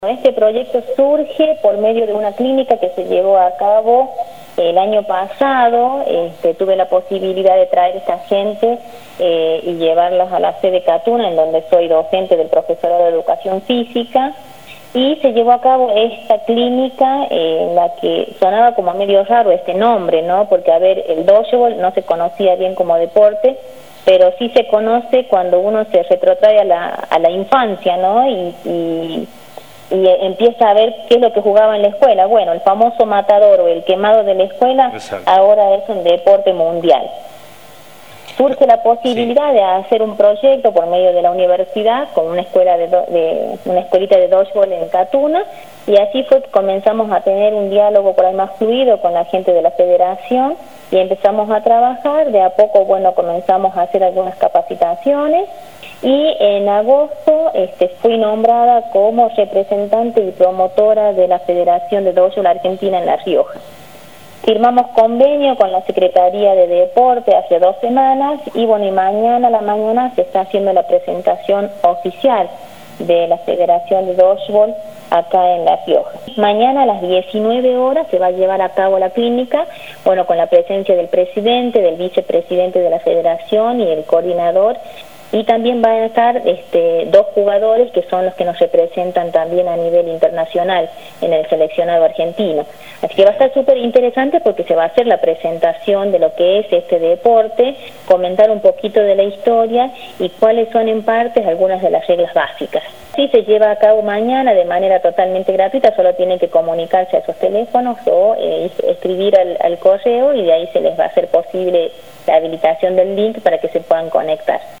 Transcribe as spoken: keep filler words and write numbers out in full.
Este proyecto surge por medio de una clínica que se llevó a cabo el año pasado. Este, tuve la posibilidad de traer a esta gente eh, y llevarlos a la sede Catuna, en donde soy docente del profesorado de educación física, y se llevó a cabo esta clínica eh, en la que sonaba como medio raro este nombre, ¿no? Porque, a ver, el dodgeball no se conocía bien como deporte, pero sí se conoce cuando uno se retrotrae a la, a la infancia, ¿no? Y, y y empieza a ver qué es lo que jugaba en la escuela. Bueno, el famoso matador o el quemado de la escuela. Exacto. Ahora es un deporte mundial. Surge la posibilidad sí. de hacer un proyecto por medio de la universidad con una escuela de, do, de una escuelita de dodgeball en Catuna, y así fue que comenzamos a tener un diálogo por ahí más fluido con la gente de la federación y empezamos a trabajar. De a poco, bueno, comenzamos a hacer algunas capacitaciones, y en agosto este, fui nombrada como representante y promotora de la Federación de Dodgeball Argentina en La Rioja. Firmamos convenio con la Secretaría de Deporte hace dos semanas y bueno, y mañana a la mañana se está haciendo la presentación oficial de la Federación de Dodgeball acá en La Rioja. Mañana a las diecinueve horas se va a llevar a cabo la clínica, bueno, con la presencia del presidente, del vicepresidente de la Federación y el coordinador. Y también van a estar este, dos jugadores que son los que nos representan también a nivel internacional en el seleccionado argentino. Así que va a estar súper interesante porque se va a hacer la presentación de lo que es este deporte, comentar un poquito de la historia y cuáles son en parte algunas de las reglas básicas. Sí, se lleva a cabo mañana de manera totalmente gratuita, solo tienen que comunicarse a esos teléfonos o eh, escribir al, al correo, y de ahí se les va a hacer posible la habilitación del link para que se puedan conectar.